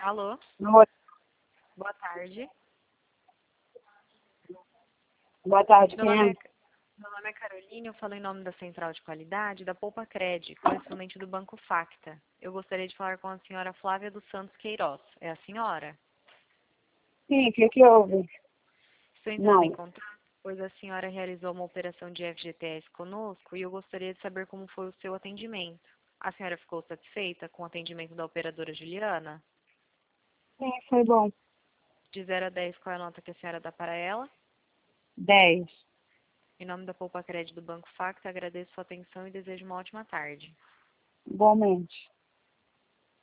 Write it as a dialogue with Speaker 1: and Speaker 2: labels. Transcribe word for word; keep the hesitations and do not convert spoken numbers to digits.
Speaker 1: Alô,
Speaker 2: Oi,
Speaker 1: boa tarde.
Speaker 2: boa tarde,
Speaker 1: Meu
Speaker 2: quem
Speaker 1: nome
Speaker 2: é?
Speaker 1: é, meu nome é Caroline, eu falo em nome da Central de Qualidade da Poupa Cred, correspondente do Banco Facta. Eu gostaria de falar com a senhora Flávia dos Santos Queiroz. É a senhora?
Speaker 2: Sim, o que que houve?
Speaker 1: Estou entrando em
Speaker 2: Não,
Speaker 1: contato, pois a senhora realizou uma operação de F G T S conosco e eu gostaria de saber como foi o seu atendimento. A senhora ficou satisfeita com o atendimento da operadora Juliana?
Speaker 2: sim, foi bom.
Speaker 1: De zero a dez, qual é a nota que a senhora dá para ela?
Speaker 2: Dez,
Speaker 1: Em nome da Poupa Cred do Banco Facta, agradeço sua atenção e desejo uma ótima tarde.
Speaker 2: igualmente.